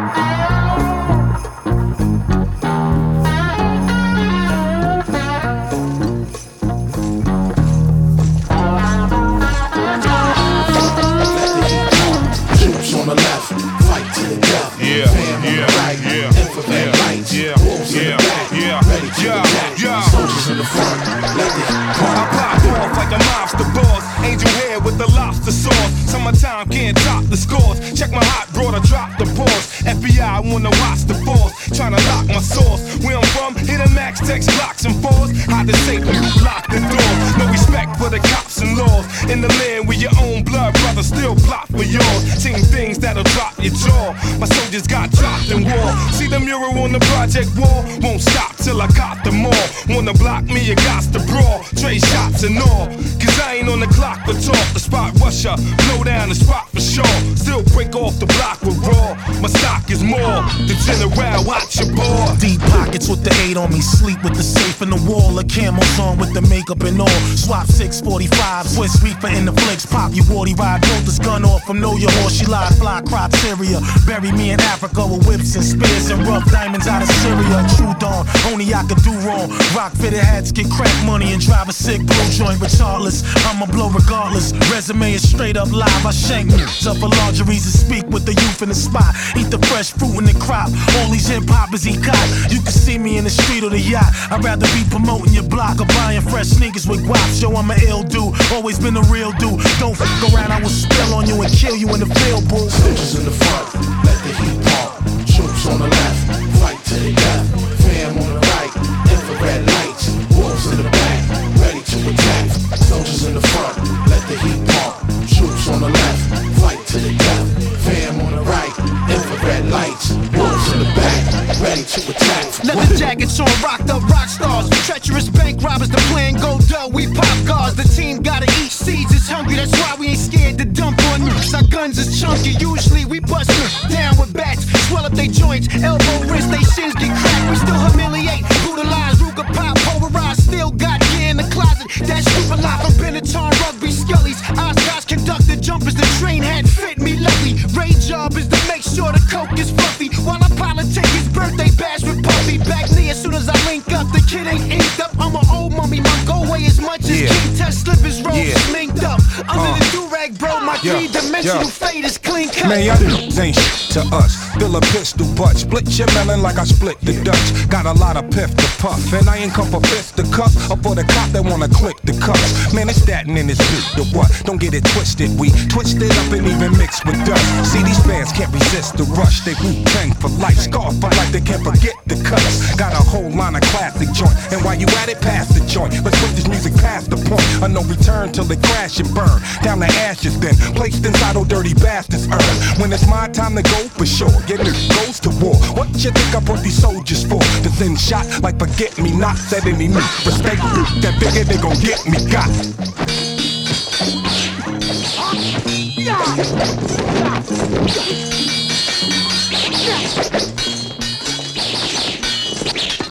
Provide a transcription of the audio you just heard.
Summertime can't top the scores. Check my hot broader, drop the pause. FBI wanna watch the force, tryna lock my source. Where I'm from, hit a max, text blocks and fours. Hide the safe and lock the door. No respect for the cops and laws. In the land where your own blood brother still plot for yours. Seen things that'll drop your jaw. My soldiers got dropped in war. See the mural on the project wall? Won't stop till I caught them all. Wanna block me, you got to brawl. Trade shots and all. Cause I ain't on the clock for talk. The spot rusher, blow down the spot for sure. Still break off the block with raw. My stock is more. The general, watch your boy. Deep pockets with the 8 on me. Sleep with the safe in the wall. The camos on with the makeup and all. Swap 645, Swiss reefer in the flicks. Pop you warty ride, bolt this gun off from Know Your Horse. She lied, fly criteria. Bury me in Africa with whips and spears and rough diamonds out of Syria. True dawn, only I could do wrong. Rock fitted hats, get crack money and drive a sick blue joint regardless. I'ma blow regardless. Resume is straight up live. I shank news up for lingeries and speak with the youth in the spot. Eat the fresh fruit in the crop. All these hip hoppers eat cop. You can see me in the street or the yacht. I'd rather be promoting your block or buying fresh sneakers with guaps. Yo, I'm an ill dude, always been a real dude. Don't fuck around, I will spill on you and kill you in the field, boo. Soldiers in the front, let the heat pump. Troops on the left, fight to the death. Fam on the right, infrared lights. Wolves in the back, ready to attack. Soldiers in the front, let the heat pump. Troops on the left, fight to the death. Fam on the right, infrared lights. Wolves in the back, ready to attack. Leather jackets on, rocked up rock stars. Treacherous bank robbers, the plan go dull. We pop guards, the team gotta eat seeds. It's hungry, that's why we ain't scared to dump on nukes. Our guns is chunky, usually we bust them down with bats. Swell up they joints, elbow, wrist, they shins get cracked. We still humiliate, brutalize, Ruger pop, polarized. Still got gear in the closet. That's super life from Benetton, rugby, skellies. Oscars conducted jumpers, the train had fit me lovely. Ray job is to make sure the coke is fluffy. While I politic his birthday bash with Puffy. Back knee as soon as I link up, the kid ain't inked up. I'm an old mummy, my go away as much as King Tut slippers rolls linked up. Under the do-rag, bro, my three-dimensional fate is clean cut. Man, y'all ain't shit to us. Fill a pistol butt, split your melon like I split the Dutch. Got a lot of piff to puff, and I ain't come for fist to cuff, or for the cop that wanna click the cuffs. Man, it's that and then it's beat the what? Don't get it twisted, we twist it up and even mix with dust. See, these fans can't resist the rush. They Wu-Tang for life, scar for life, they can't forget the cuts. Got a whole line of classic joint, and while you at it, pass the joint. Let's put this music past the point of no return till it crash and burn down to ashes, then placed inside old dirty bastards' urn. When it's my time to go, for sure, get it goes to war. What you think I brought these soldiers for? To send shot like forget-me-nots at any new respect. That bigger they gon' get me got. Yeah.